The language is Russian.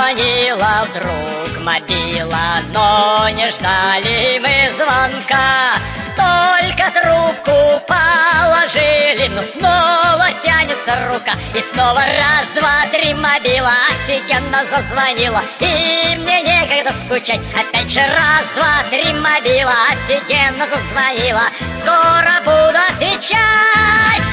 Зазвонила вдруг мобила, но не ждали мы звонка. Только трубку положили, но снова тянется рука. И снова раз, два, три мобила офигенно зазвонила. И мне некогда скучать, опять же раз, два, три мобила офигенно зазвонила. Скоро буду отвечать.